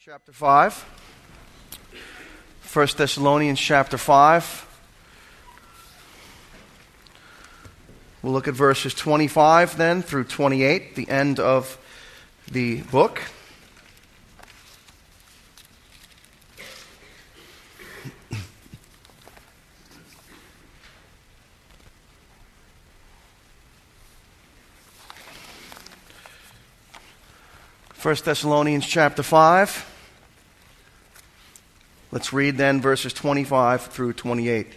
Chapter 5. 1 Thessalonians chapter 5. We'll look at verses 25 then through 28, the end of the book. First Thessalonians chapter 5. Let's read then verses 25 through 28.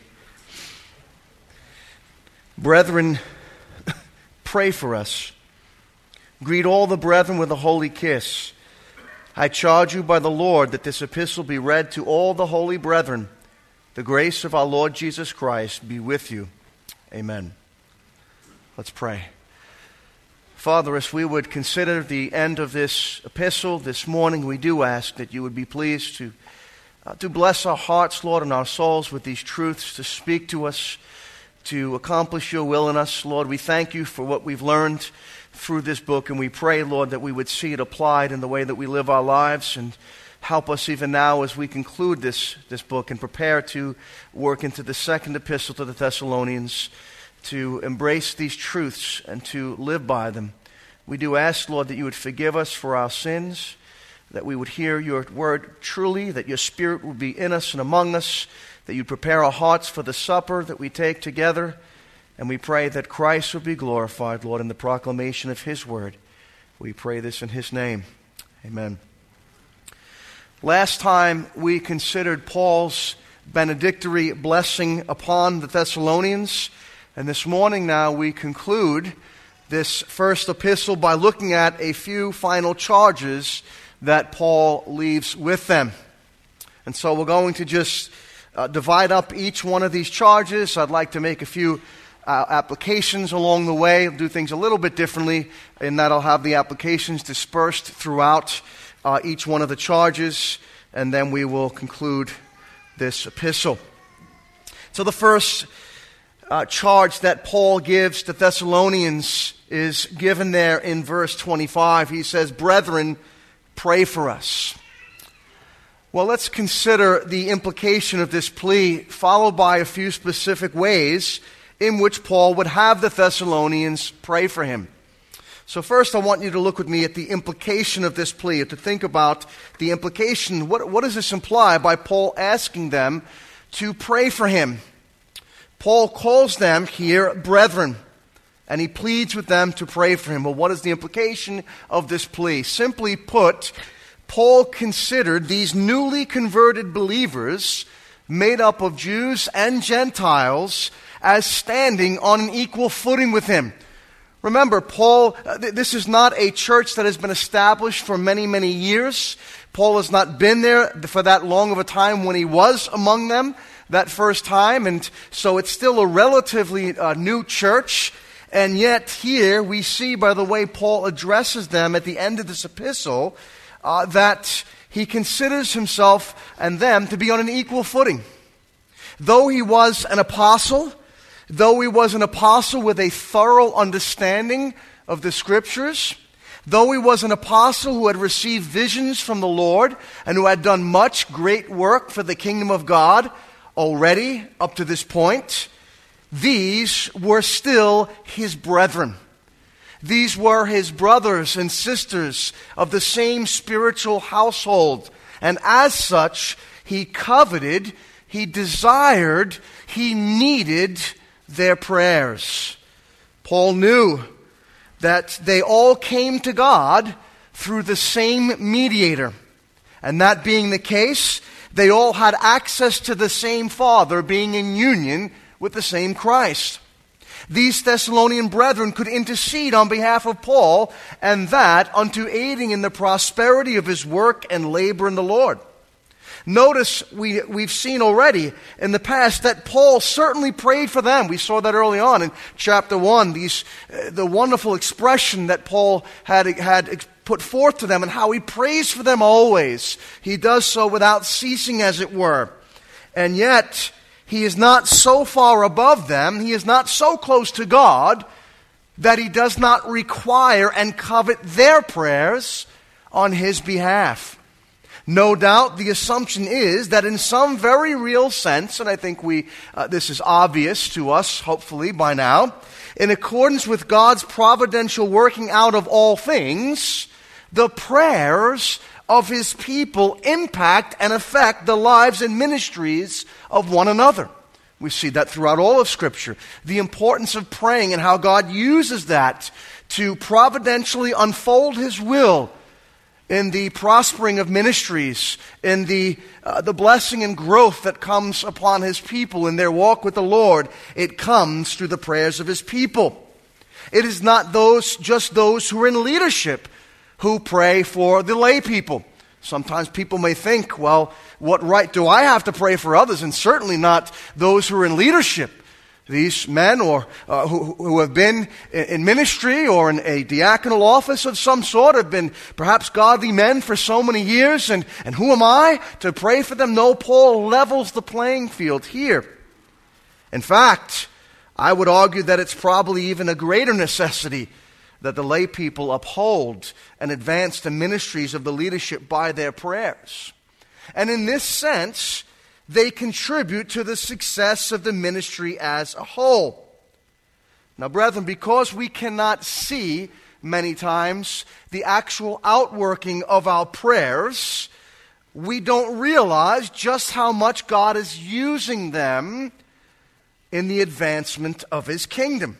Brethren, pray for us. Greet all the brethren with a holy kiss. I charge you by the Lord that this epistle be read to all the holy brethren. The grace of our Lord Jesus Christ be with you. Amen. Let's pray. Father, as we would consider the end of this epistle this morning, we do ask that you would be pleased to bless our hearts, Lord, and our souls with these truths, to speak to us, to accomplish your will in us. Lord, we thank you for what we've learned through this book, and we pray, Lord, that we would see it applied in the way that we live our lives, and help us even now as we conclude this book and prepare to work into the second epistle to the Thessalonians, to embrace these truths and to live by them. We do ask, Lord, that you would forgive us for our sins, that we would hear your word truly, that your Spirit would be in us and among us, that you'd prepare our hearts for the supper that we take together, and we pray that Christ would be glorified, Lord, in the proclamation of his word. We pray this in his name. Amen. Last time we considered Paul's benedictory blessing upon the Thessalonians, and this morning now we conclude this first epistle by looking at a few final charges that Paul leaves with them. And so we're going to just divide up each one of these charges. I'd like to make a few applications along the way. I'll do things a little bit differently in that I'll have the applications dispersed throughout each one of the charges, and then we will conclude this epistle. So the first charge that Paul gives to Thessalonians is given there in verse 25. He says, "Brethren, pray for us." Well, let's consider the implication of this plea, followed by a few specific ways in which Paul would have the Thessalonians pray for him. So first, I want you to look with me at the implication of this plea, to think about the implication. What does this imply by Paul asking them to pray for him? Paul calls them here brethren, and he pleads with them to pray for him. Well, what is the implication of this plea? Simply put, Paul considered these newly converted believers, made up of Jews and Gentiles, as standing on an equal footing with him. Remember, Paul, this is not a church that has been established for many, many years. Paul has not been there for that long of a time when he was among them that first time, and so it's still a relatively new church. And yet here we see, by the way Paul addresses them at the end of this epistle, that he considers himself and them to be on an equal footing. Though he was an apostle with a thorough understanding of the Scriptures, though he was an apostle who had received visions from the Lord and who had done much great work for the kingdom of God already up to this point, these were still his brethren. These were his brothers and sisters of the same spiritual household. And as such, he coveted, he desired, he needed their prayers. Paul knew that they all came to God through the same mediator. And that being the case, they all had access to the same Father, being in union with the same Christ. These Thessalonian brethren could intercede on behalf of Paul, and that unto aiding in the prosperity of his work and labor in the Lord. Notice we've seen already in the past that Paul certainly prayed for them. We saw that early on in chapter 1, the wonderful expression that Paul had put forth to them and how he prays for them always. He does so without ceasing, as it were. And yet, he is not so far above them, he is not so close to God, that he does not require and covet their prayers on his behalf. No doubt the assumption is that in some very real sense, and I think this is obvious to us, hopefully by now, in accordance with God's providential working out of all things, the prayers of His people impact and affect the lives and ministries of one another. We see that throughout all of Scripture. The importance of praying and how God uses that to providentially unfold His will in the prospering of ministries, in the blessing and growth that comes upon His people in their walk with the Lord. It comes through the prayers of His people. It is not just those who are in leadership who pray for the lay people. Sometimes people may think, well, what right do I have to pray for others? And certainly not those who are in leadership. These men or who have been in ministry or in a diaconal office of some sort, have been perhaps godly men for so many years, and who am I to pray for them? No, Paul levels the playing field here. In fact, I would argue that it's probably even a greater necessity that the lay people uphold and advance the ministries of the leadership by their prayers. And in this sense, they contribute to the success of the ministry as a whole. Now, brethren, because we cannot see many times the actual outworking of our prayers, we don't realize just how much God is using them in the advancement of His kingdom.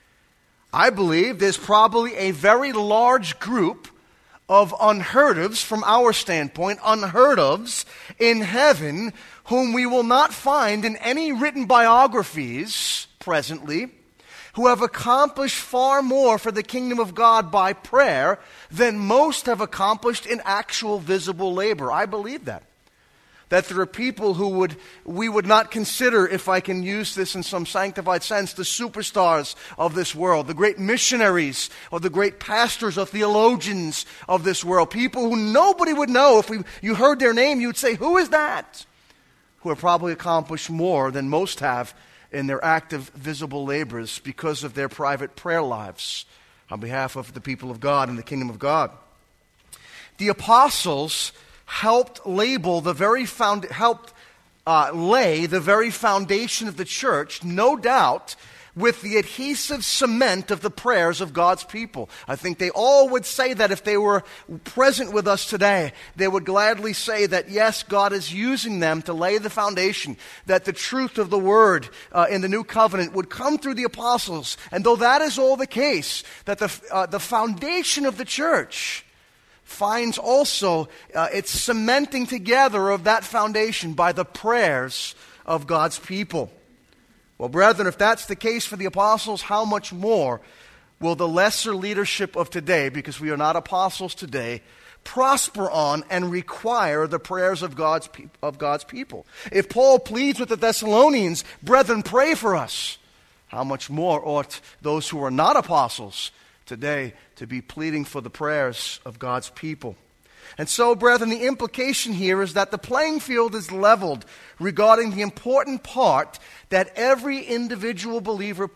I believe there's probably a very large group of unheard ofs, from our standpoint, unheard ofs in heaven, whom we will not find in any written biographies presently, who have accomplished far more for the kingdom of God by prayer than most have accomplished in actual visible labor. I believe that. That there are people who we would not consider, if I can use this in some sanctified sense, the superstars of this world, the great missionaries or the great pastors or theologians of this world, people who nobody would know. If you heard their name, you'd say, who is that? Who have probably accomplished more than most have in their active, visible labors because of their private prayer lives on behalf of the people of God and the kingdom of God. The apostles helped lay the very foundation of the church, no doubt, with the adhesive cement of the prayers of God's people. I think they all would say that if they were present with us today. They would gladly say that, yes, God is using them to lay the foundation, that the truth of the word in the new covenant would come through the apostles. And though that is all the case, that the foundation of the church finds also its cementing together of that foundation by the prayers of God's people. Well, brethren, if that's the case for the apostles, how much more will the lesser leadership of today, because we are not apostles today, prosper on and require the prayers of God's people? If Paul pleads with the Thessalonians, brethren, pray for us, how much more ought those who are not apostles today to be pleading for the prayers of God's people? And so, brethren, the implication here is that the playing field is leveled regarding the important part that every individual believer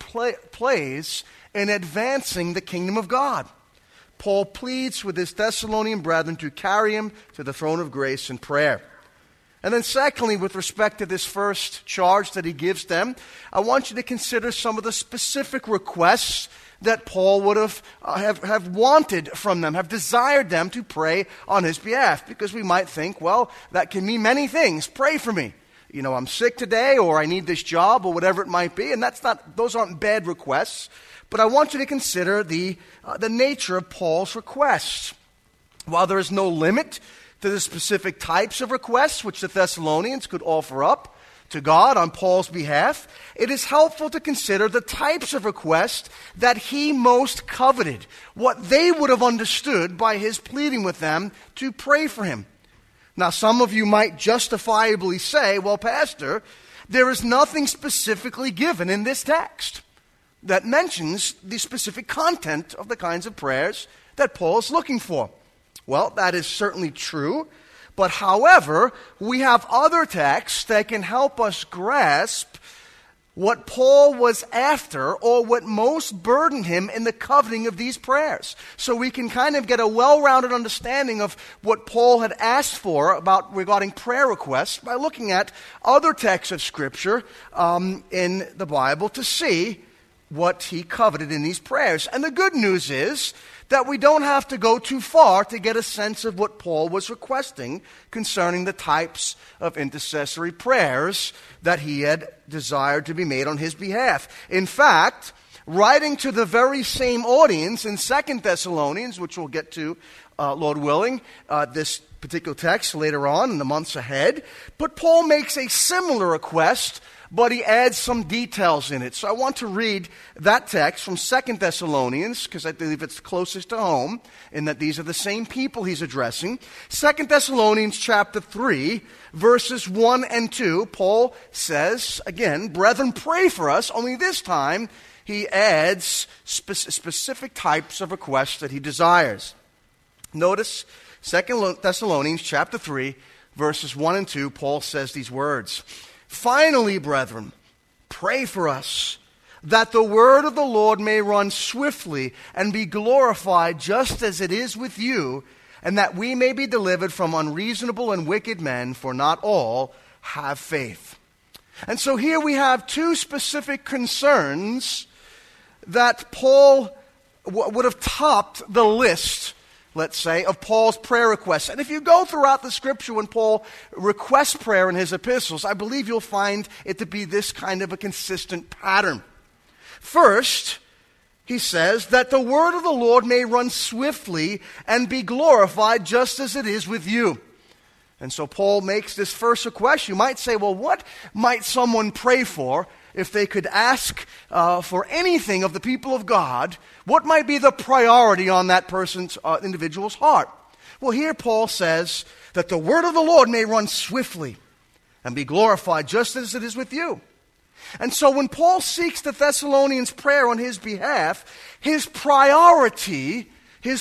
plays in advancing the kingdom of God. Paul pleads with his Thessalonian brethren to carry him to the throne of grace in prayer. And then secondly, with respect to this first charge that he gives them, I want you to consider some of the specific requests that Paul would have wanted from them, have desired them to pray on his behalf. Because we might think, well, that can mean many things. Pray for me. You know, I'm sick today, or I need this job, or whatever it might be. And those aren't bad requests. But I want you to consider the nature of Paul's requests. While there is no limit to the specific types of requests which the Thessalonians could offer up to God on Paul's behalf, it is helpful to consider the types of requests that he most coveted, what they would have understood by his pleading with them to pray for him. Now, some of you might justifiably say, well, Pastor, there is nothing specifically given in this text that mentions the specific content of the kinds of prayers that Paul is looking for. Well, that is certainly true. But however, we have other texts that can help us grasp what Paul was after or what most burdened him in the coveting of these prayers. So we can kind of get a well-rounded understanding of what Paul had asked for regarding prayer requests by looking at other texts of Scripture in the Bible to see what he coveted in these prayers. And the good news is that we don't have to go too far to get a sense of what Paul was requesting concerning the types of intercessory prayers that he had desired to be made on his behalf. In fact, writing to the very same audience in 2 Thessalonians, which we'll get to, Lord willing, this particular text later on in the months ahead, but Paul makes a similar request, but he adds some details in it. So I want to read that text from 2 Thessalonians, because I believe it's closest to home, in that these are the same people he's addressing. 2 Thessalonians chapter 3, verses 1 and 2, Paul says, again, "Brethren, pray for us," only this time he adds specific types of requests that he desires. Notice 2 Thessalonians chapter 3, verses 1 and 2, Paul says these words, "Finally, brethren, pray for us, that the word of the Lord may run swiftly and be glorified just as it is with you, and that we may be delivered from unreasonable and wicked men, for not all have faith." And so here we have two specific concerns that Paul would have topped the list, let's say, of Paul's prayer requests. And if you go throughout the Scripture when Paul requests prayer in his epistles, I believe you'll find it to be this kind of a consistent pattern. First, he says that the word of the Lord may run swiftly and be glorified just as it is with you. And so Paul makes this first request. You might say, well, what might someone pray for if they could ask for anything of the people of God? What might be the priority on that person's individual's heart? Well, here Paul says that the word of the Lord may run swiftly and be glorified just as it is with you. And so when Paul seeks the Thessalonians' prayer on his behalf, his priority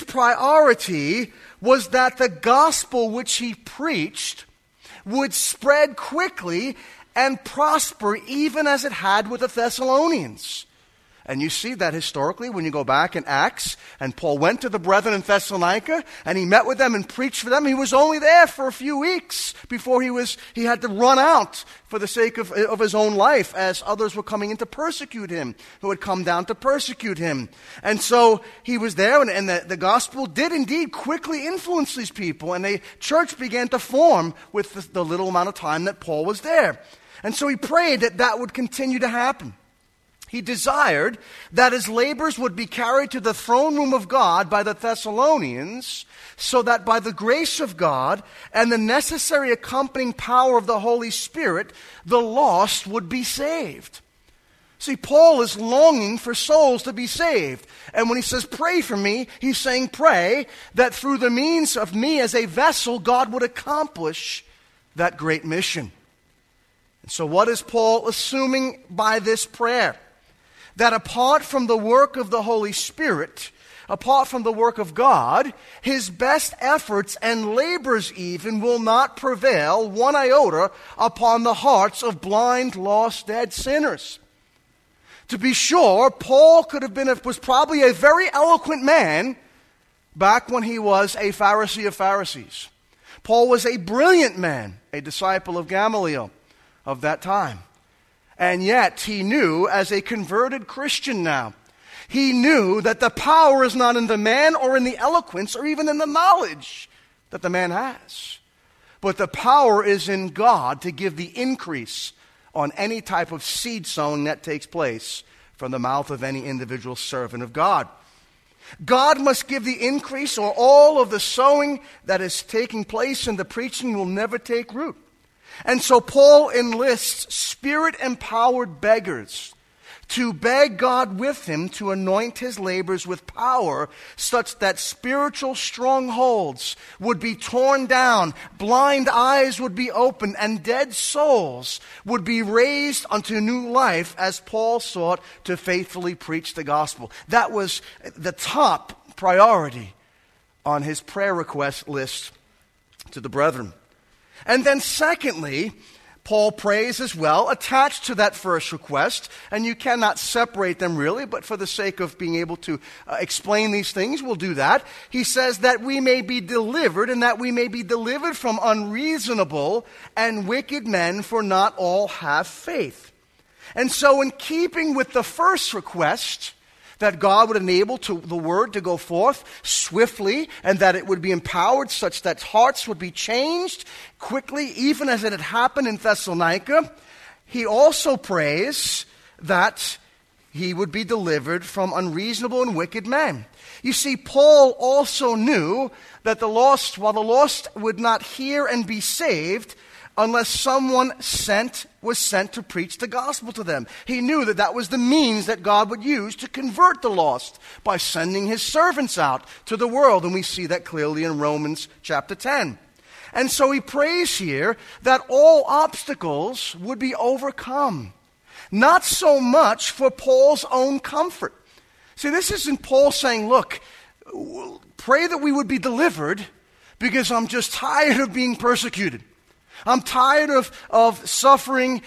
was that the gospel which he preached would spread quickly and prosper even as it had with the Thessalonians. And you see that historically when you go back in Acts, and Paul went to the brethren in Thessalonica, and he met with them and preached for them. He was only there for a few weeks before he had to run out for the sake of his own life, as others were coming in to persecute him, who had come down to persecute him. And so he was there, and the gospel did indeed quickly influence these people, and a church began to form with the little amount of time that Paul was there. And so he prayed that that would continue to happen. He desired that his labors would be carried to the throne room of God by the Thessalonians, so that by the grace of God and the necessary accompanying power of the Holy Spirit, the lost would be saved. See, Paul is longing for souls to be saved. And when he says, pray for me, he's saying, pray that through the means of me as a vessel, God would accomplish that great mission. And so what is Paul assuming by this prayer? That apart from the work of the Holy Spirit, apart from the work of God, his best efforts and labors even will not prevail one iota upon the hearts of blind, lost, dead sinners. To be sure, Paul was probably a very eloquent man back when he was a Pharisee of Pharisees. Paul was a brilliant man, a disciple of Gamaliel of that time. And yet he knew, as a converted Christian now, he knew that the power is not in the man or in the eloquence or even in the knowledge that the man has. But the power is in God to give the increase on any type of seed sowing that takes place from the mouth of any individual servant of God. God must give the increase, or all of the sowing that is taking place in the preaching will never take root. And so Paul enlists Spirit-empowered beggars to beg God with him to anoint his labors with power, such that spiritual strongholds would be torn down, blind eyes would be opened, and dead souls would be raised unto new life as Paul sought to faithfully preach the gospel. That was the top priority on his prayer request list to the brethren. And then secondly, Paul prays as well, attached to that first request, and you cannot separate them really, but for the sake of being able to explain these things, we'll do that. He says that we may be delivered, and that we may be delivered from unreasonable and wicked men, for not all have faith. And so in keeping with the first request, that God would enable the word to go forth swiftly, and that it would be empowered such that hearts would be changed quickly, even as it had happened in Thessalonica, he also prays that he would be delivered from unreasonable and wicked men. You see, Paul also knew that while the lost would not hear and be saved unless someone was sent to preach the gospel to them. He knew that that was the means that God would use to convert the lost, by sending his servants out to the world. And we see that clearly in Romans chapter 10. And so he prays here that all obstacles would be overcome. Not so much for Paul's own comfort. See, this isn't Paul saying, look, pray that we would be delivered because I'm just tired of being persecuted. I'm tired of suffering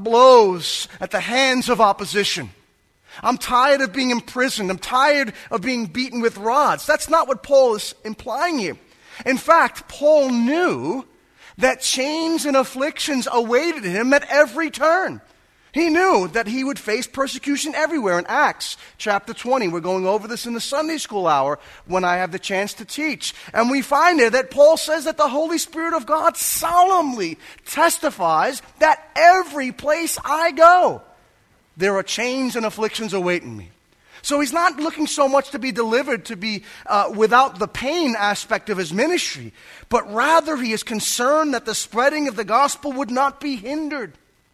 blows at the hands of opposition. I'm tired of being imprisoned. I'm tired of being beaten with rods. That's not what Paul is implying here. In fact, Paul knew that chains and afflictions awaited him at every turn. He knew that he would face persecution everywhere. In Acts chapter 20, we're going over this in the Sunday school hour when I have the chance to teach. And we find there that Paul says that the Holy Spirit of God solemnly testifies that every place I go, there are chains and afflictions awaiting me. So he's not looking so much to be delivered, to be without the pain aspect of his ministry, but rather he is concerned that the spreading of the gospel would not be hindered.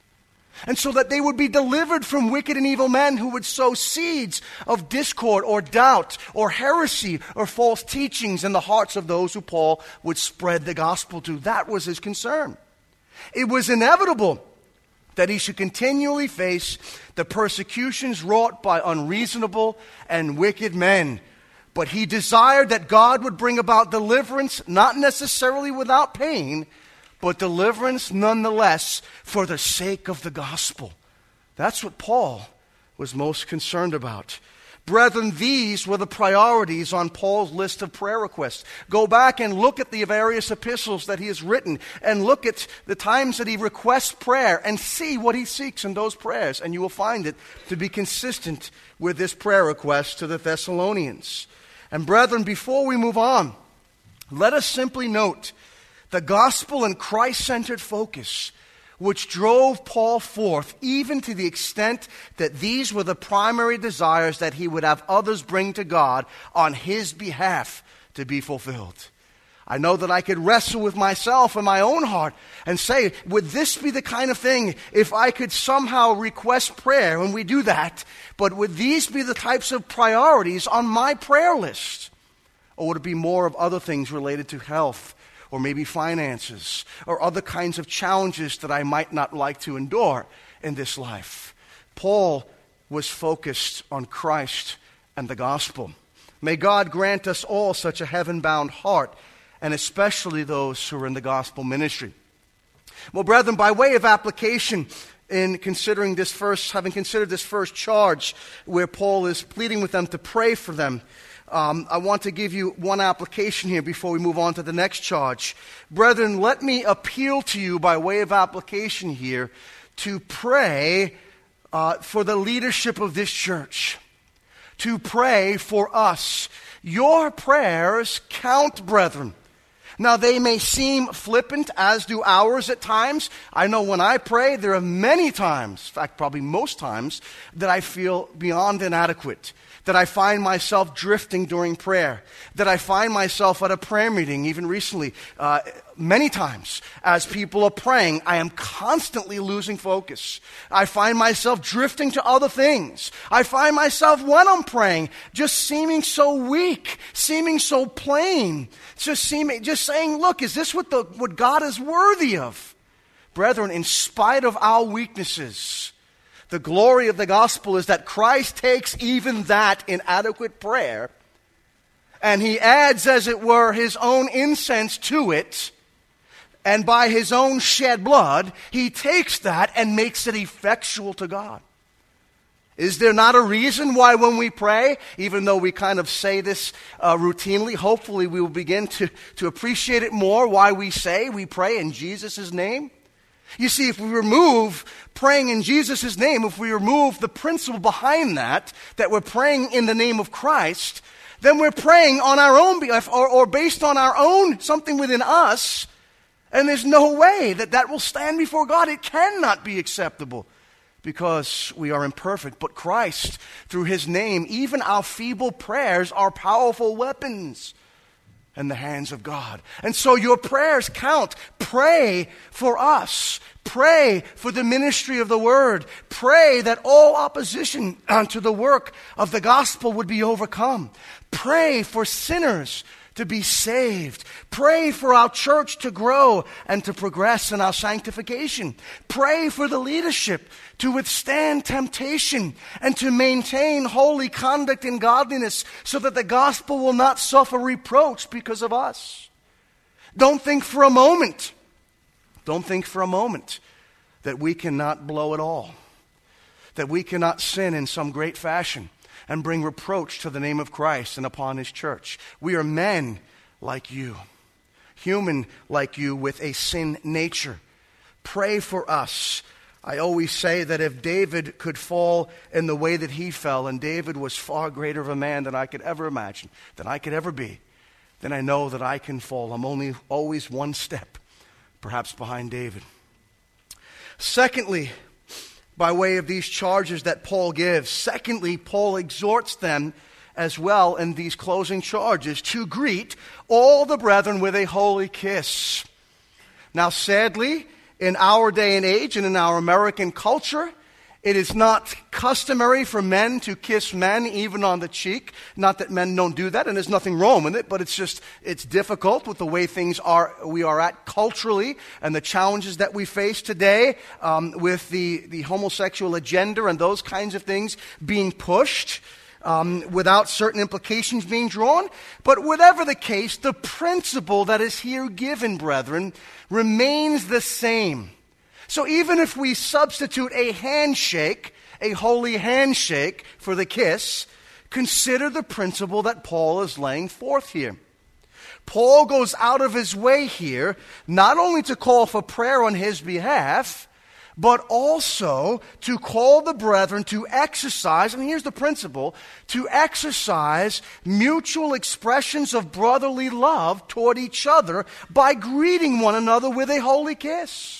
And so that they would be delivered from wicked and evil men who would sow seeds of discord or doubt or heresy or false teachings in the hearts of those who Paul would spread the gospel to. That was his concern. It was inevitable that he should continually face the persecutions wrought by unreasonable and wicked men. But he desired that God would bring about deliverance, not necessarily without pain, but deliverance nonetheless for the sake of the gospel. That's what Paul was most concerned about. Brethren, these were the priorities on Paul's list of prayer requests. Go back and look at the various epistles that he has written, and look at the times that he requests prayer, and see what he seeks in those prayers, and you will find it to be consistent with this prayer request to the Thessalonians. And brethren, before we move on, let us simply note the gospel and Christ-centered focus which drove Paul forth, even to the extent that these were the primary desires that he would have others bring to God on his behalf to be fulfilled. I know that I could wrestle with myself in my own heart and say, would this be the kind of thing if I could somehow request prayer when we do that, but would these be the types of priorities on my prayer list? Or would it be more of other things related to health, or maybe finances, or other kinds of challenges that I might not like to endure in this life? Paul was focused on Christ and the gospel. May God grant us all such a heaven-bound heart, and especially those who are in the gospel ministry. Well, brethren, by way of application, in considering this first, having considered this first charge where Paul is pleading with them to pray for them, I want to give you one application here before we move on to the next charge. Brethren, let me appeal to you by way of application here to pray for the leadership of this church, to pray for us. Your prayers count, brethren. Now, they may seem flippant, as do ours at times. I know when I pray, there are many times, in fact, probably most times, that I feel beyond inadequate, that I find myself drifting during prayer, that I find myself at a prayer meeting, even recently, many times, as people are praying, I am constantly losing focus. I find myself drifting to other things. I find myself, when I'm praying, just seeming so weak, seeming so plain, just saying, look, is this what God is worthy of? Brethren, in spite of our weaknesses, the glory of the gospel is that Christ takes even that inadequate prayer, and he adds, as it were, his own incense to it, and by his own shed blood, he takes that and makes it effectual to God. Is there not a reason why when we pray, even though we kind of say this routinely, hopefully we will begin to appreciate it more, why we pray in Jesus' name? You see, if we remove praying in Jesus' name, if we remove the principle behind that we're praying in the name of Christ, then we're praying on our own behalf or based on our own, something within us, and there's no way that will stand before God. It cannot be acceptable because we are imperfect. But Christ, through his name, even our feeble prayers are powerful weapons in the hands of God. And so your prayers count. Pray for us. Pray for the ministry of the word. Pray that all opposition to the work of the gospel would be overcome. Pray for sinners to be saved. Pray for our church to grow and to progress in our sanctification. Pray for the leadership to withstand temptation and to maintain holy conduct and godliness so that the gospel will not suffer reproach because of us. Don't think for a moment that we cannot blow it all, that we cannot sin in some great fashion and bring reproach to the name of Christ and upon his church. We are men like you, human like you with a sin nature. Pray for us. I always say that if David could fall in the way that he fell, and David was far greater of a man than I could ever imagine, than I could ever be, then I know that I can fall. I'm always one step, perhaps behind David. Secondly, by way of these charges that Paul gives, Paul exhorts them as well in these closing charges to greet all the brethren with a holy kiss. Now, sadly, in our day and age and in our American culture, it is not customary for men to kiss men even on the cheek. Not that men don't do that, and there's nothing wrong with it, but it's difficult with the way we are at culturally and the challenges that we face today with the homosexual agenda and those kinds of things being pushed without certain implications being drawn. But whatever the case, the principle that is here given, brethren, remains the same. So even if we substitute a handshake, a holy handshake for the kiss, consider the principle that Paul is laying forth here. Paul goes out of his way here not only to call for prayer on his behalf, but also to call the brethren to exercise, and here's the principle, to exercise mutual expressions of brotherly love toward each other by greeting one another with a holy kiss.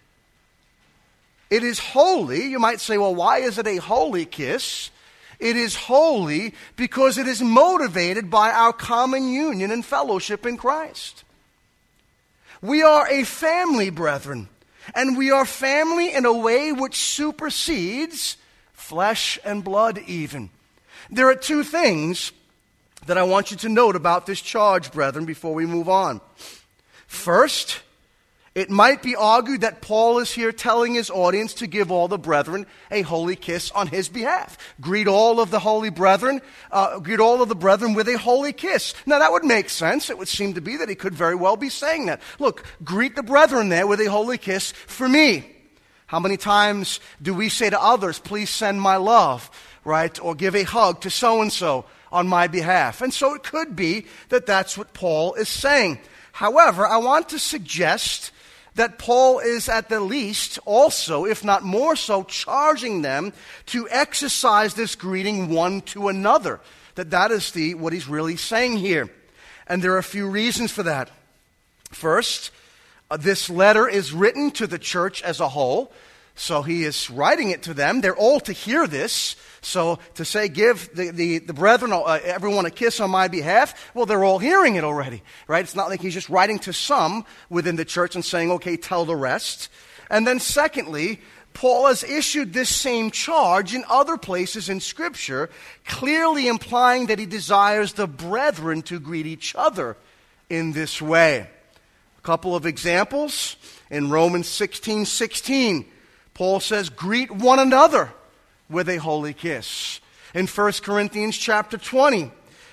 It is holy. You might say, well, why is it a holy kiss? It is holy because it is motivated by our common union and fellowship in Christ. We are a family, brethren, and we are family in a way which supersedes flesh and blood even. There are two things that I want you to note about this charge, brethren, before we move on. First, it might be argued that Paul is here telling his audience to give all the brethren a holy kiss on his behalf. Greet all of the brethren with a holy kiss. Now that would make sense. It would seem to be that he could very well be saying that. Look, greet the brethren there with a holy kiss for me. How many times do we say to others, please send my love, right? Or give a hug to so-and-so on my behalf. And so it could be that that's what Paul is saying. However, I want to suggest that Paul is at the least also, if not more so, charging them to exercise this greeting one to another. That is what he's really saying here. And there are a few reasons for that. First, this letter is written to the church as a whole. So he is writing it to them. They're all to hear this. So to say, give the brethren, everyone a kiss on my behalf, well, they're all hearing it already, right? It's not like he's just writing to some within the church and saying, okay, tell the rest. And then secondly, Paul has issued this same charge in other places in Scripture, clearly implying that he desires the brethren to greet each other in this way. A couple of examples. In Romans 16:16, Paul says, greet one another with a holy kiss. In 1 Corinthians chapter 20,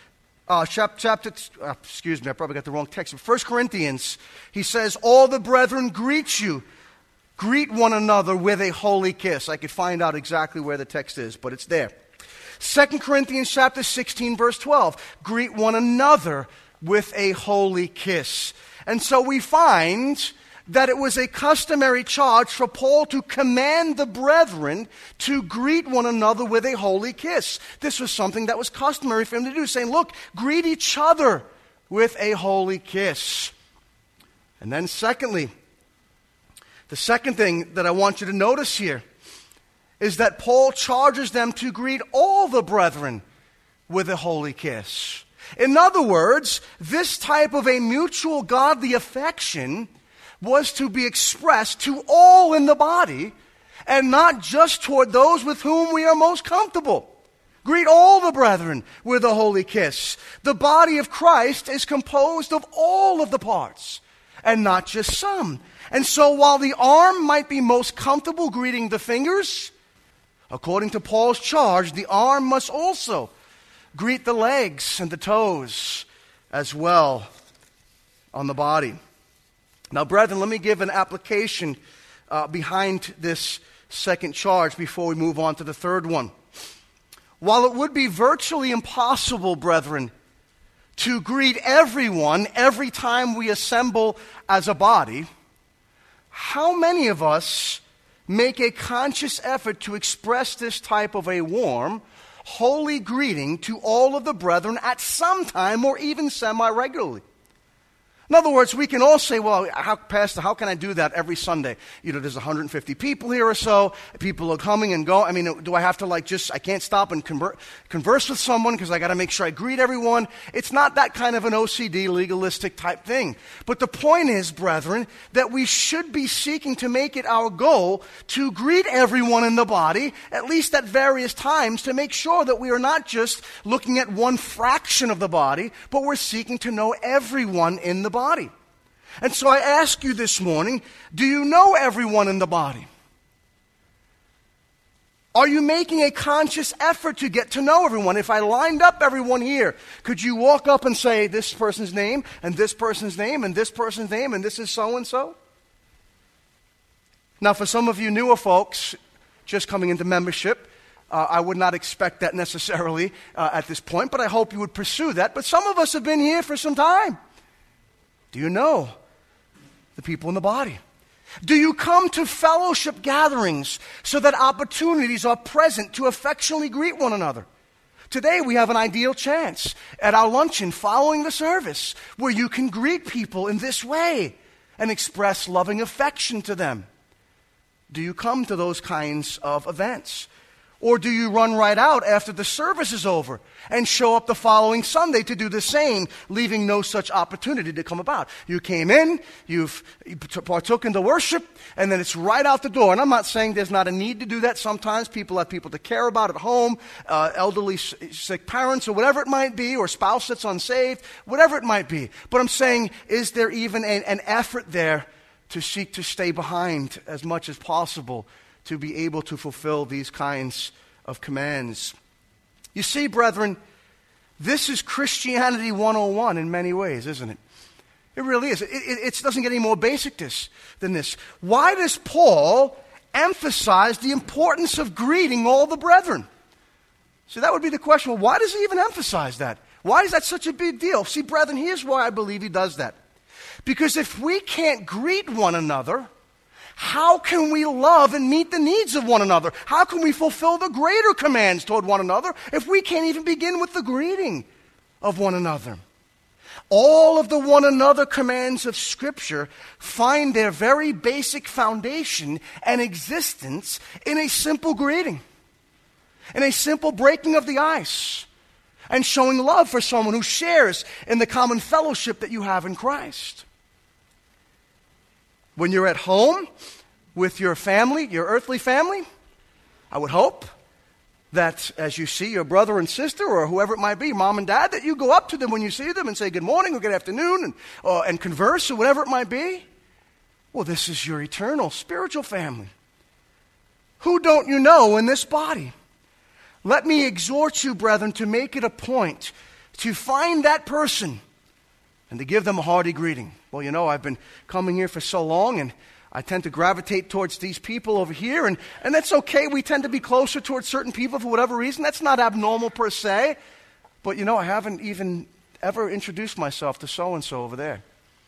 excuse me, I probably got the wrong text. 1 Corinthians, he says, all the brethren greet you. Greet one another with a holy kiss. I could find out exactly where the text is, but it's there. 2 Corinthians chapter 16, verse 12. Greet one another with a holy kiss. And so we find that it was a customary charge for Paul to command the brethren to greet one another with a holy kiss. This was something that was customary for him to do, saying, look, greet each other with a holy kiss. And then secondly, the second thing that I want you to notice here is that Paul charges them to greet all the brethren with a holy kiss. In other words, this type of a mutual godly affection was to be expressed to all in the body and not just toward those with whom we are most comfortable. Greet all the brethren with a holy kiss. The body of Christ is composed of all of the parts and not just some. And so while the arm might be most comfortable greeting the fingers, according to Paul's charge, the arm must also greet the legs and the toes as well on the body. Now, brethren, let me give an application behind this second charge before we move on to the third one. While it would be virtually impossible, brethren, to greet everyone every time we assemble as a body, how many of us make a conscious effort to express this type of a warm, holy greeting to all of the brethren at some time or even semi-regularly? In other words, we can all say, well, Pastor, how can I do that every Sunday? You know, there's 150 people here or so. People are coming and going. I mean, do I have to I can't stop and converse with someone because I got to make sure I greet everyone? It's not that kind of an OCD, legalistic type thing. But the point is, brethren, that we should be seeking to make it our goal to greet everyone in the body, at least at various times, to make sure that we are not just looking at one fraction of the body, but we're seeking to know everyone in the body. And so I ask you this morning, do you know everyone in the body? Are you making a conscious effort to get to know everyone? If I lined up everyone here, could you walk up and say this person's name and this person's name and this person's name and this is so-and-so? Now, for some of you newer folks just coming into membership, I would not expect that necessarily at this point, but I hope you would pursue that. But some of us have been here for some time. Do you know the people in the body? Do you come to fellowship gatherings so that opportunities are present to affectionately greet one another? Today we have an ideal chance at our luncheon following the service where you can greet people in this way and express loving affection to them. Do you come to those kinds of events? Or do you run right out after the service is over and show up the following Sunday to do the same, leaving no such opportunity to come about? You came in, you partook in the worship, and then it's right out the door. And I'm not saying there's not a need to do that. Sometimes people have people to care about at home, elderly sick parents or whatever it might be, or spouse that's unsaved, whatever it might be. But I'm saying, is there even an effort there to seek to stay behind as much as possible to be able to fulfill these kinds of commands? You see, brethren, this is Christianity 101 in many ways, isn't it? It really is. It doesn't get any more basic than this. Why does Paul emphasize the importance of greeting all the brethren? So that would be the question. Well, why does he even emphasize that? Why is that such a big deal? See, brethren, here's why I believe he does that. Because if we can't greet one another, how can we love and meet the needs of one another? How can we fulfill the greater commands toward one another if we can't even begin with the greeting of one another? All of the one another commands of Scripture find their very basic foundation and existence in a simple greeting, in a simple breaking of the ice, and showing love for someone who shares in the common fellowship that you have in Christ. When you're at home with your family, your earthly family, I would hope that as you see your brother and sister or whoever it might be, mom and dad, that you go up to them when you see them and say good morning or good afternoon and converse or whatever it might be. Well, this is your eternal spiritual family. Who don't you know in this body? Let me exhort you, brethren, to make it a point to find that person and to give them a hearty greeting. Well, you know, I've been coming here for so long, and I tend to gravitate towards these people over here, and that's okay. We tend to be closer towards certain people for whatever reason. That's not abnormal per se. But, you know, I haven't even ever introduced myself to so-and-so over there.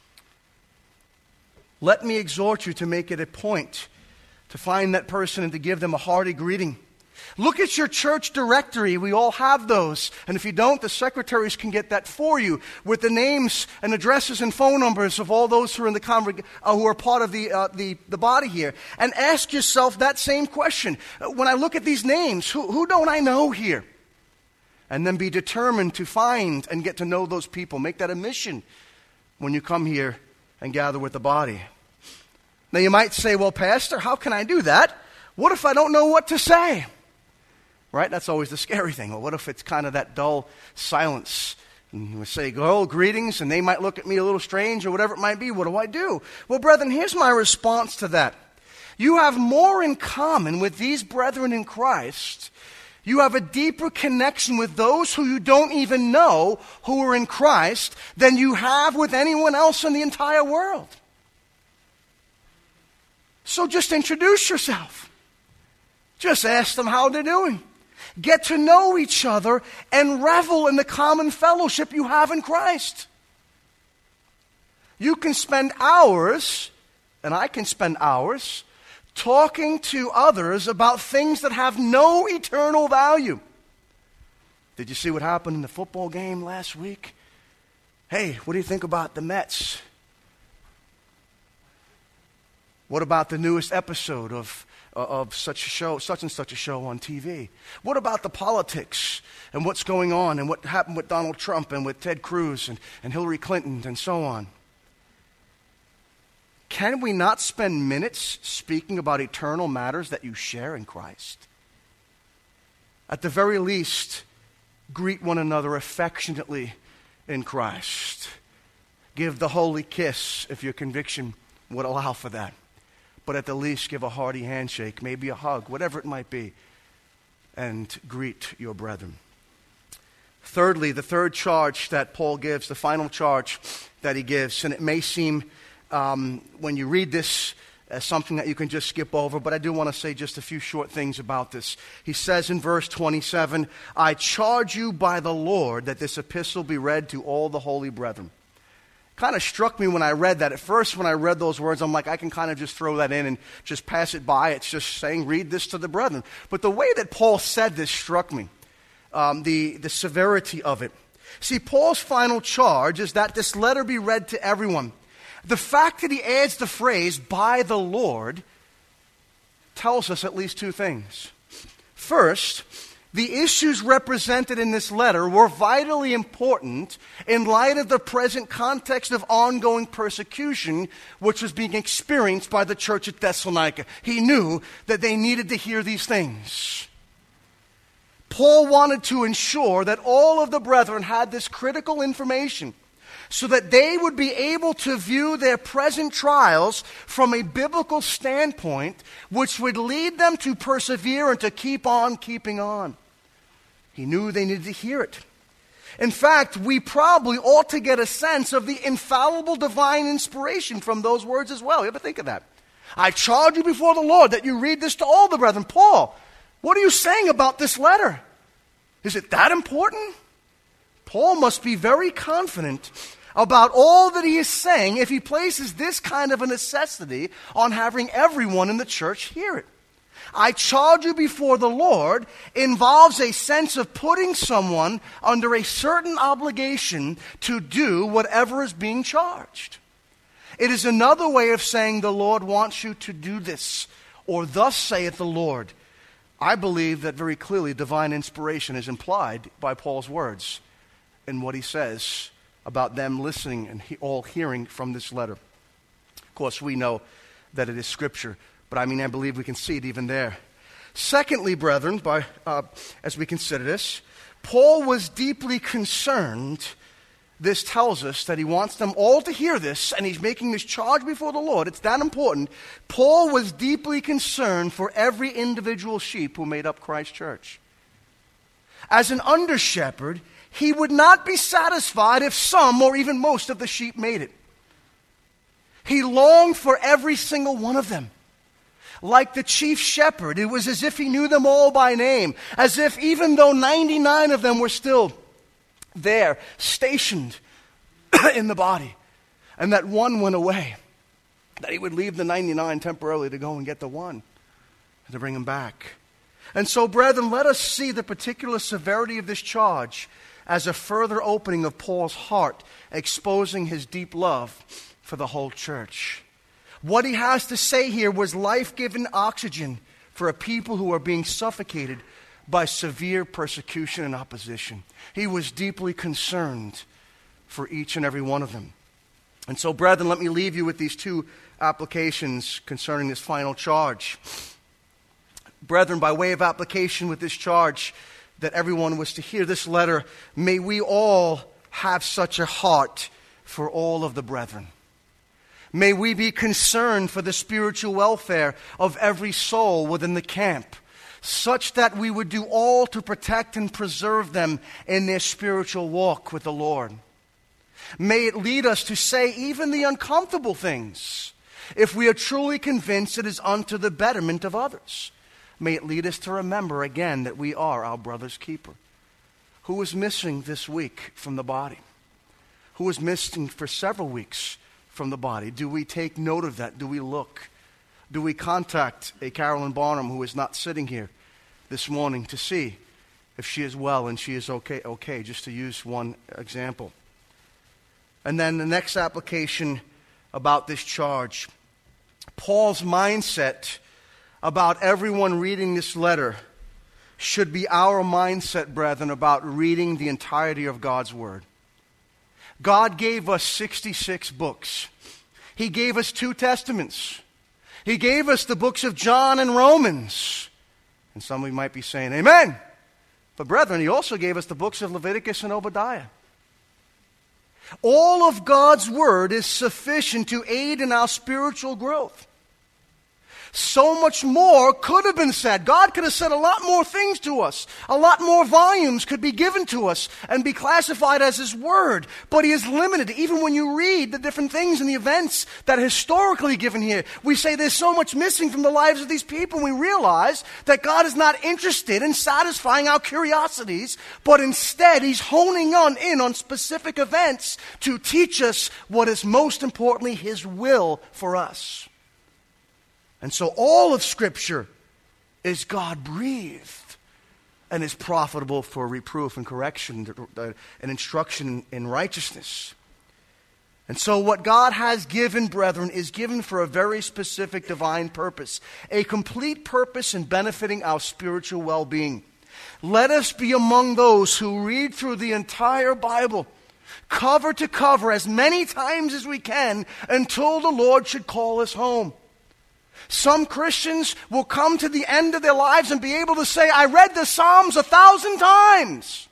Let me exhort you to make it a point to find that person and to give them a hearty greeting. Look at your church directory. We all have those. And if you don't, the secretaries can get that for you with the names and addresses and phone numbers of all those who are in the who are part of the body here. And ask yourself that same question. When I look at these names, who don't I know here? And then be determined to find and get to know those people. Make that a mission when you come here and gather with the body. Now you might say, well, Pastor, how can I do that? What if I don't know what to say? Right? That's always the scary thing. Well, what if it's kind of that dull silence? And we say, oh, greetings, and they might look at me a little strange or whatever it might be. What do I do? Well, brethren, here's my response to that. You have more in common with these brethren in Christ. You have a deeper connection with those who you don't even know who are in Christ than you have with anyone else in the entire world. So just introduce yourself. Just ask them how they're doing. Get to know each other and revel in the common fellowship you have in Christ. You can spend hours, and I can spend hours, talking to others about things that have no eternal value. Did you see what happened in the football game last week? Hey, what do you think about the Mets? What about the newest episode of such and such a show on TV? What about the politics and what's going on and what happened with Donald Trump and with Ted Cruz and Hillary Clinton and so on? Can we not spend minutes speaking about eternal matters that you share in Christ? At the very least, greet one another affectionately in Christ. Give the holy kiss if your conviction would allow for that. But at the least, give a hearty handshake, maybe a hug, whatever it might be, and greet your brethren. Thirdly, the third charge that Paul gives, the final charge that he gives, and it may seem when you read this as something that you can just skip over, but I do want to say just a few short things about this. He says in verse 27, I charge you by the Lord that this epistle be read to all the holy brethren. Kind of struck me when I read that. At first, when I read those words, I'm like, I can kind of just throw that in and just pass it by. It's just saying, read this to the brethren. But the way that Paul said this struck me, the severity of it. See, Paul's final charge is that this letter be read to everyone. The fact that he adds the phrase, by the Lord, tells us at least two things. First, the issues represented in this letter were vitally important in light of the present context of ongoing persecution which was being experienced by the church at Thessalonica. He knew that they needed to hear these things. Paul wanted to ensure that all of the brethren had this critical information so that they would be able to view their present trials from a biblical standpoint, which would lead them to persevere and to keep on keeping on. He knew they needed to hear it. In fact, we probably ought to get a sense of the infallible divine inspiration from those words as well. You ever think of that? I charge you before the Lord that you read this to all the brethren. Paul, what are you saying about this letter? Is it that important? Paul must be very confident about all that he is saying if he places this kind of a necessity on having everyone in the church hear it. I charge you before the Lord involves a sense of putting someone under a certain obligation to do whatever is being charged. It is another way of saying the Lord wants you to do this, or thus saith the Lord. I believe that very clearly divine inspiration is implied by Paul's words in what he says about them listening and all hearing from this letter. Of course, we know that it is Scripture, but I believe we can see it even there. Secondly, brethren, as we consider this, Paul was deeply concerned. This tells us that he wants them all to hear this, and he's making this charge before the Lord. It's that important. Paul was deeply concerned for every individual sheep who made up Christ's church. As an under-shepherd, he would not be satisfied if some or even most of the sheep made it. He longed for every single one of them. Like the chief shepherd, it was as if he knew them all by name, as if even though 99 of them were still there, stationed in the body, and that one went away, that he would leave the 99 temporarily to go and get the one, and to bring him back. And so, brethren, let us see the particular severity of this charge as a further opening of Paul's heart, exposing his deep love for the whole church. What he has to say here was life-giving oxygen for a people who are being suffocated by severe persecution and opposition. He was deeply concerned for each and every one of them. And so, brethren, let me leave you with these two applications concerning this final charge. Brethren, by way of application with this charge that everyone was to hear this letter, may we all have such a heart for all of the brethren. May we be concerned for the spiritual welfare of every soul within the camp, such that we would do all to protect and preserve them in their spiritual walk with the Lord. May it lead us to say even the uncomfortable things, if we are truly convinced it is unto the betterment of others. May it lead us to remember again that we are our brother's keeper. Who is missing this week from the body? Who is missing for several weeks from the body? Do we take note of that? Do we look? Do we contact a Carolyn Barnum who is not sitting here this morning to see if she is well and she is okay, just to use one example. And then the next application about this charge. Paul's mindset about everyone reading this letter should be our mindset, brethren, about reading the entirety of God's Word. God gave us 66 books. He gave us 2 testaments. He gave us the books of John and Romans. And some of you might be saying, amen. But brethren, He also gave us the books of Leviticus and Obadiah. All of God's Word is sufficient to aid in our spiritual growth. So much more could have been said. God could have said a lot more things to us. A lot more volumes could be given to us and be classified as His Word. But He is limited. Even when you read the different things and the events that are historically given here, we say there's so much missing from the lives of these people. We realize that God is not interested in satisfying our curiosities, but instead He's honing in on specific events to teach us what is most importantly His will for us. And so all of Scripture is God-breathed and is profitable for reproof and correction and instruction in righteousness. And so what God has given, brethren, is given for a very specific divine purpose, a complete purpose in benefiting our spiritual well-being. Let us be among those who read through the entire Bible, cover to cover, as many times as we can, until the Lord should call us home. Some Christians will come to the end of their lives and be able to say, I read the Psalms 1,000 times.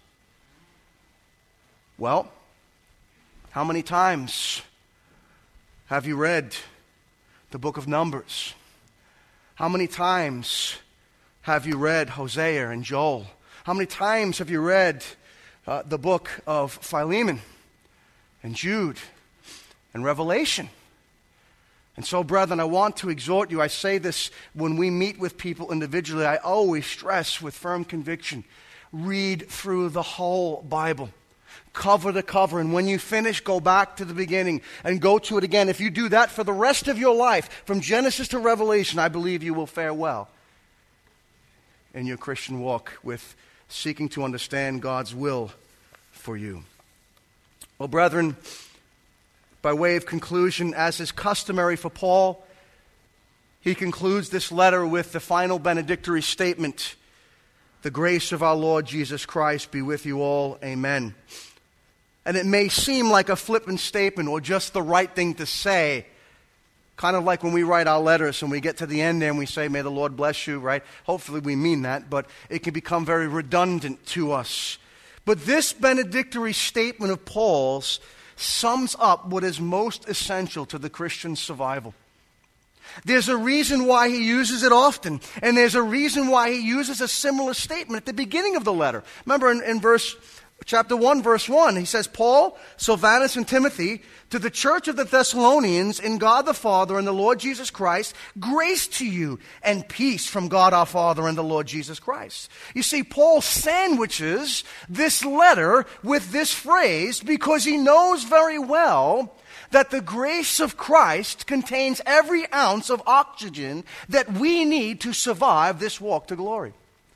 Well, how many times have you read the book of Numbers? How many times have you read Hosea and Joel? How many times have you read the book of Philemon and Jude and Revelation? And so, brethren, I want to exhort you. I say this when we meet with people individually. I always stress with firm conviction, read through the whole Bible, cover to cover. And when you finish, go back to the beginning and go to it again. If you do that for the rest of your life, from Genesis to Revelation, I believe you will fare well in your Christian walk with seeking to understand God's will for you. Well, brethren, by way of conclusion, as is customary for Paul, he concludes this letter with the final benedictory statement, the grace of our Lord Jesus Christ be with you all. Amen. And it may seem like a flippant statement or just the right thing to say, kind of like when we write our letters and we get to the end there and we say, may the Lord bless you, right? Hopefully we mean that, but it can become very redundant to us. But this benedictory statement of Paul's sums up what is most essential to the Christian's survival. There's a reason why he uses it often, and there's a reason why he uses a similar statement at the beginning of the letter. Remember in verse Chapter 1, verse 1, he says, Paul, Silvanus, and Timothy, to the church of the Thessalonians, in God the Father and the Lord Jesus Christ, grace to you and peace from God our Father and the Lord Jesus Christ. You see, Paul sandwiches this letter with this phrase because he knows very well that the grace of Christ contains every ounce of oxygen that we need to survive this walk to glory.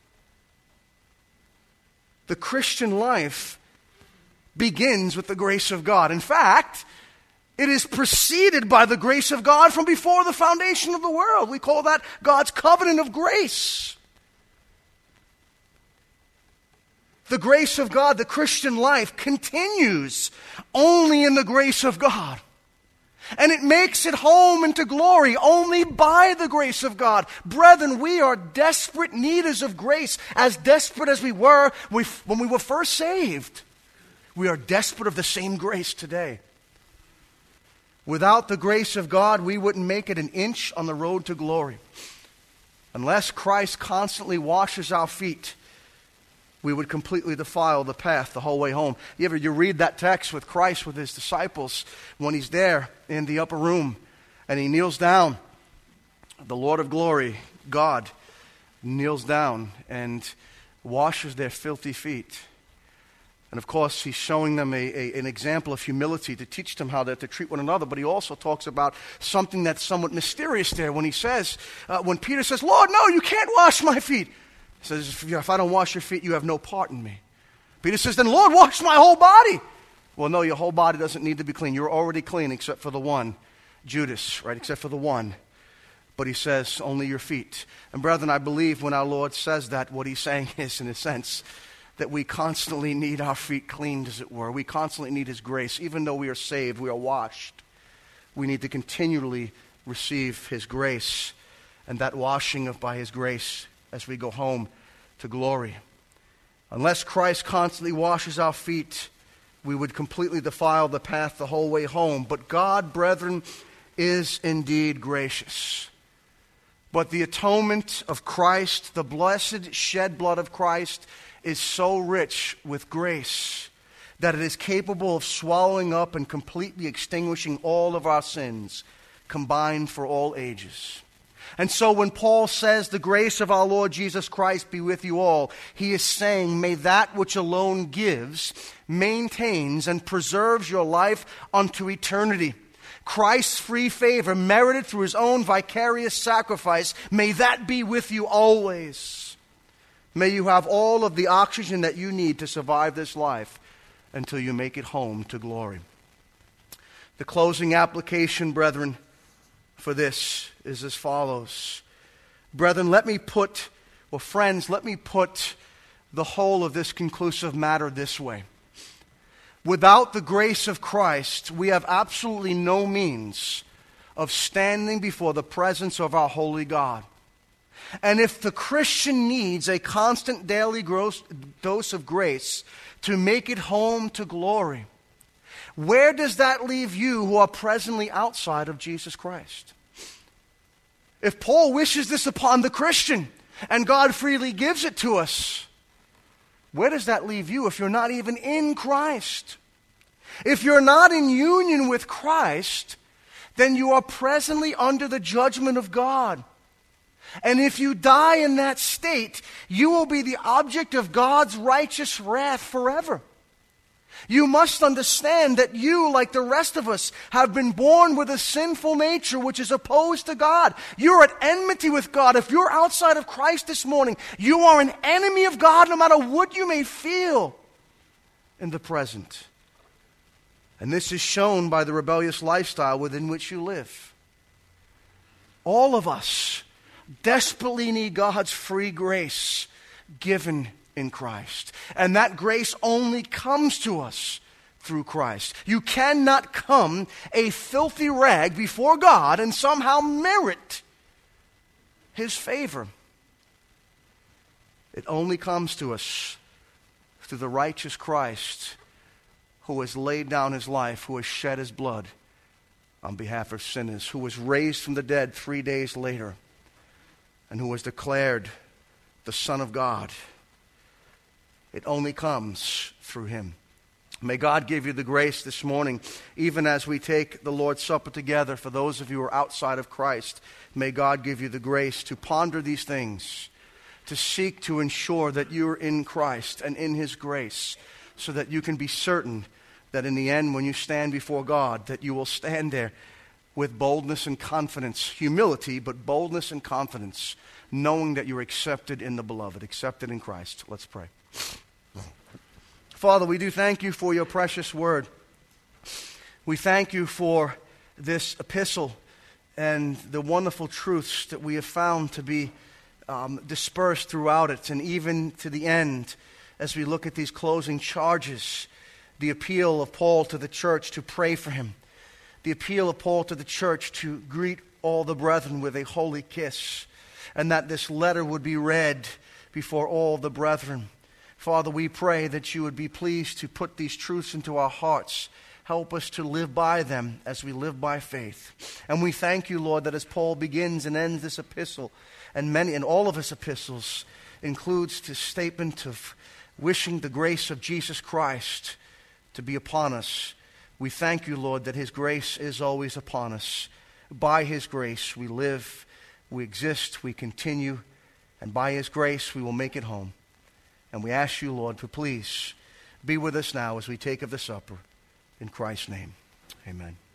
The Christian life begins with the grace of God. In fact, it is preceded by the grace of God from before the foundation of the world. We call that God's covenant of grace. The grace of God, the Christian life, continues only in the grace of God. And it makes it home into glory only by the grace of God. Brethren, we are desperate needers of grace, as desperate as we were when we were first saved. We are desperate of the same grace today. Without the grace of God, we wouldn't make it an inch on the road to glory. Unless Christ constantly washes our feet, we would completely defile the path the whole way home. You read that text with Christ with his disciples when he's there in the upper room and he kneels down. The Lord of glory, God, kneels down and washes their filthy feet. And of course, he's showing them an example of humility to teach them how to treat one another. But he also talks about something that's somewhat mysterious there when he says, when Peter says, Lord, no, you can't wash my feet. He says, if I don't wash your feet, you have no part in me. Peter says, then Lord, wash my whole body. Well, no, your whole body doesn't need to be clean. You're already clean except for the one, Judas, right? Except for the one. But he says, only your feet. And brethren, I believe when our Lord says that, what he's saying is, in a sense, that we constantly need our feet cleaned, as it were. We constantly need his grace. Even though we are saved, we are washed. We need to continually receive his grace and that washing by his grace as we go home to glory. Unless Christ constantly washes our feet, we would completely defile the path the whole way home. But God, brethren, is indeed gracious. But the atonement of Christ, the blessed shed blood of Christ, is so rich with grace that it is capable of swallowing up and completely extinguishing all of our sins, combined for all ages. And so when Paul says, the grace of our Lord Jesus Christ be with you all, he is saying, may that which alone gives, maintains, and preserves your life unto eternity. Christ's free favor, merited through his own vicarious sacrifice, may that be with you always. May you have all of the oxygen that you need to survive this life until you make it home to glory. The closing application, brethren, for this is as follows. Brethren, friends, let me put the whole of this conclusive matter this way. Without the grace of Christ, we have absolutely no means of standing before the presence of our holy God. And if the Christian needs a constant daily dose of grace to make it home to glory, where does that leave you who are presently outside of Jesus Christ? If Paul wishes this upon the Christian and God freely gives it to us, where does that leave you if you're not even in Christ? If you're not in union with Christ, then you are presently under the judgment of God. And if you die in that state, you will be the object of God's righteous wrath forever. You must understand that you, like the rest of us, have been born with a sinful nature which is opposed to God. You're at enmity with God. If you're outside of Christ this morning, you are an enemy of God no matter what you may feel in the present. And this is shown by the rebellious lifestyle within which you live. All of us desperately need God's free grace given in Christ. And that grace only comes to us through Christ. You cannot come a filthy rag before God and somehow merit his favor. It only comes to us through the righteous Christ who has laid down his life, who has shed his blood on behalf of sinners, who was raised from the dead 3 days later, and who was declared the Son of God. It only comes through him. May God give you the grace this morning, even as we take the Lord's Supper together. For those of you who are outside of Christ, may God give you the grace to ponder these things, to seek to ensure that you are in Christ and in his grace, so that you can be certain that in the end, when you stand before God, that you will stand there with boldness and confidence, humility, but boldness and confidence, knowing that you're accepted in the beloved, accepted in Christ. Let's pray. Father, we do thank you for your precious word. We thank you for this epistle and the wonderful truths that we have found to be dispersed throughout it, and even to the end, as we look at these closing charges, the appeal of Paul to the church to pray for him, the appeal of Paul to the church to greet all the brethren with a holy kiss, and that this letter would be read before all the brethren. Father, we pray that you would be pleased to put these truths into our hearts. Help us to live by them as we live by faith. And we thank you, Lord, that as Paul begins and ends this epistle, and all of his epistles includes the statement of wishing the grace of Jesus Christ to be upon us. We thank you, Lord, that his grace is always upon us. By his grace we live, we exist, we continue, and by his grace we will make it home. And we ask you, Lord, to please be with us now as we take of the supper. In Christ's name, amen.